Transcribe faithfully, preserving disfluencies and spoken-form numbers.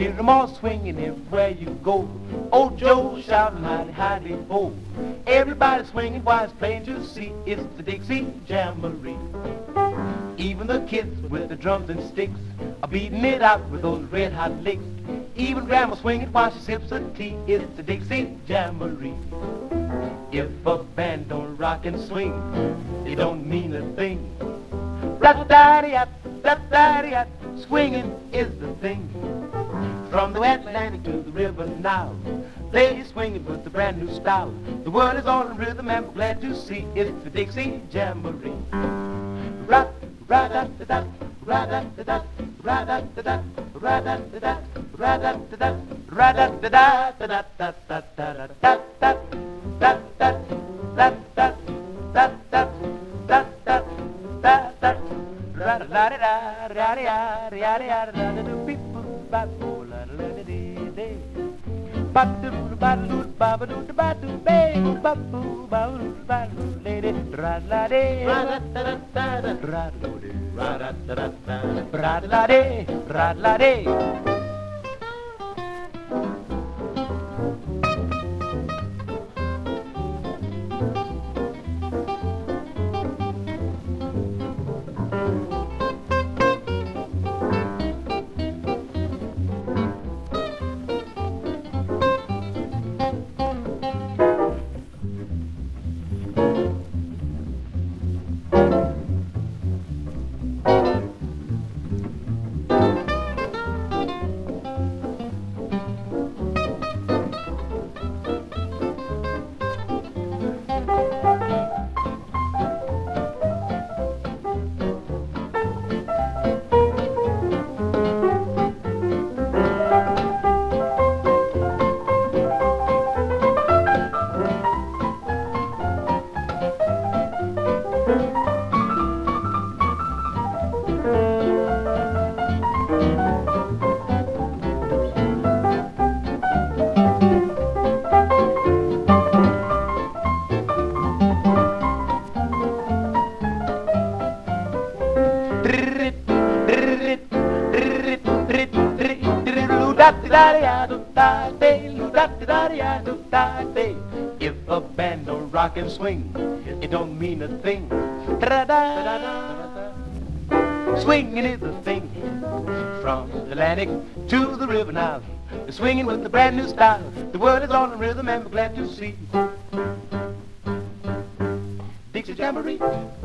hear 'em all swinging everywhere you go. Old Joe shouting hidey, hidey, ho. Everybody swinging while it's plain to see it's the Dixie Jamboree. Even the kids with the drums and sticks are beating it out with those red hot licks. Even Grandma swinging while she sips her tea. It's the Dixie Jamboree. If a band don't rock and swing, it don't mean a thing. Rat-a-daddy-at, rat-a-daddy-at, swinging is the thing. From the Atlantic to the river now, they swinging with the brand new style. The world is all in rhythm and we're glad to see it's the Dixie Jamboree. Rat, rat-a-da-da, rat-a-da-da, rat-a-da-da, rat-a-da-da, rat-a-da-da, rat-a-da-da-da-da-da-da-da-da-da. Da da da da da da da da da da ra la la la la la la la la the people ba la la la de ba do ba do ba do ba do be ba boo ba do ba do lady ra la de ra da da da ra do de ra da da da ra la de ra la de. If a band don't rock and swing, it don't mean a thing. Swinging is the thing. From the Atlantic to the river now, they're swinging with the brand new style. The world is all in rhythm and we're glad to see Dixie Jamboree.